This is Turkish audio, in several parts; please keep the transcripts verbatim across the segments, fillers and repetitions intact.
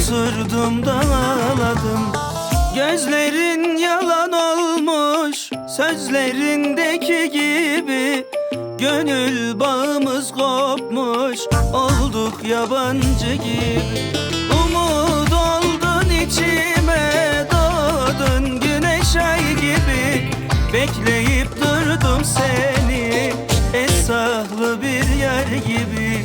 oturdum da ağladım. Gözlerin yalan olmuş, sözlerindeki gibi. Gönül bağımız kopmuş, olduk yabancı gibi. Umut oldun içime, doğdun güneş ay gibi. Bekleyip durdum seni, esrarlı bir yer gibi.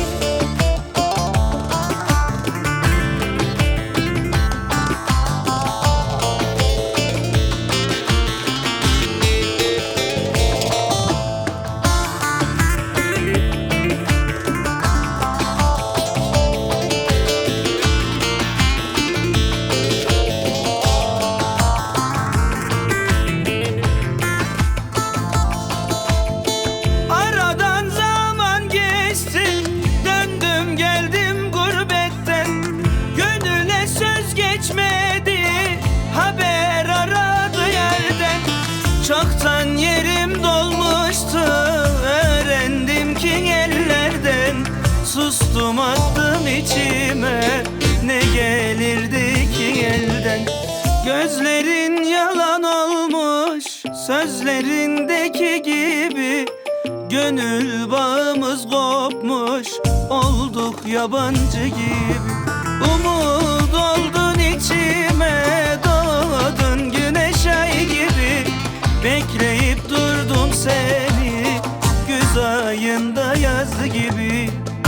Çoktan yerim dolmuştu, öğrendim ki ellerden. Sustum attım içime, ne gelirdi ki elden. Gözlerin yalan olmuş, sözlerindeki gibi. Gönül bağımız kopmuş, olduk yabancı gibi. Umut oldun içime, doğdun güneş ay gibi. Bekleyip durdum seni, güz ayında yaz gibi.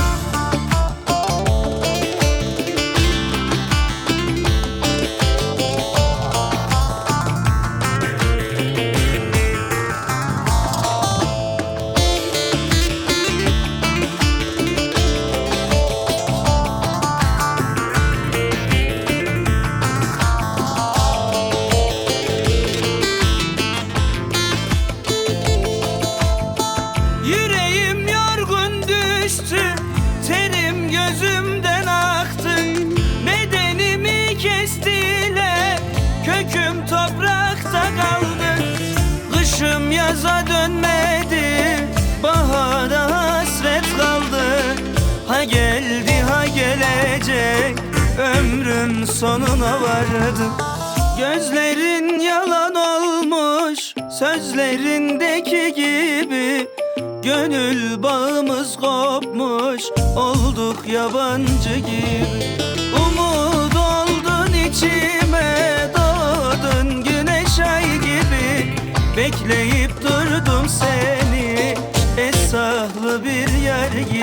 Yüreğim yorgun düştü, terim gözümden aktı. Bedenimi kestiler, köküm toprakta kaldı. Kışım yaza dönmedi, bahara hasret kaldı. Ha geldi ha gelecek, ömrüm sonuna vardı. Gözlerin yalan olmuş, sözlerindeki gibi. Gönül bağımız kopmuş, olduk yabancı gibi. Umut oldun içime, doğdun güneş ay gibi. Bekleyip durdum seni, esrarlı bir yer gibi.